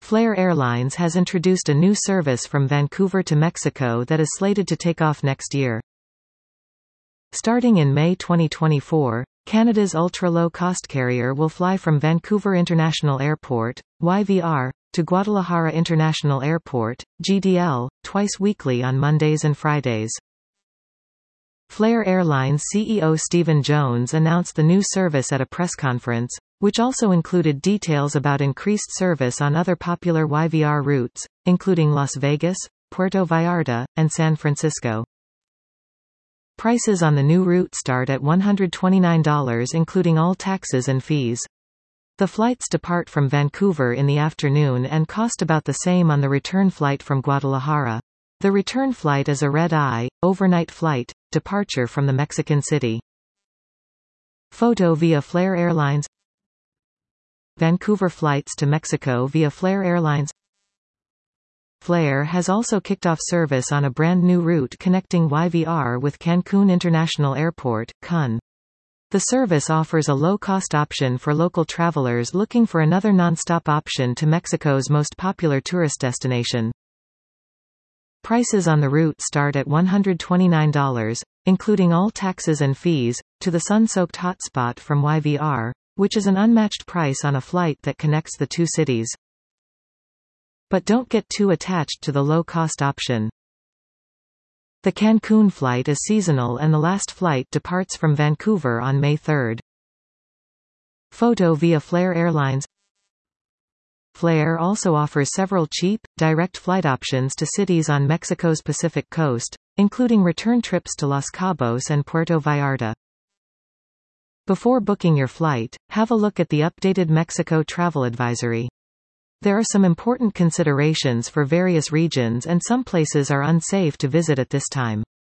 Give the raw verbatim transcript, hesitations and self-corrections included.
Flair Airlines has introduced a new service from Vancouver to Mexico that is slated to take off next year. Starting in May twenty twenty-four, Canada's ultra-low-cost carrier will fly from Vancouver International Airport, Y V R, to Guadalajara International Airport, G D L, twice weekly on Mondays and Fridays. Flair Airlines C E O Stephen Jones announced the new service at a press conference, which also included details about increased service on other popular Y V R routes, including Las Vegas, Puerto Vallarta, and San Francisco. Prices on the new route start at one hundred twenty-nine dollars including all taxes and fees. The flights depart from Vancouver in the afternoon and cost about the same on the return flight from Guadalajara. The return flight is a red-eye, overnight flight, departure from the Mexican city. Photo via Flair Airlines. Vancouver flights to Mexico via Flair Airlines. Flair has also kicked off service on a brand new route connecting Y V R with Cancun International Airport, C U N. The service offers a low-cost option for local travelers looking for another non-stop option to Mexico's most popular tourist destination. Prices on the route start at one hundred twenty-nine dollars, including all taxes and fees, to the sun-soaked hotspot from Y V R, which is an unmatched price on a flight that connects the two cities. But don't get too attached to the low-cost option. The Cancun flight is seasonal and the last flight departs from Vancouver on May third. Photo via Flair Airlines. Flair also offers several cheap, direct flight options to cities on Mexico's Pacific coast, including return trips to Los Cabos and Puerto Vallarta. Before booking your flight, have a look at the updated Mexico Travel Advisory. There are some important considerations for various regions and some places are unsafe to visit at this time.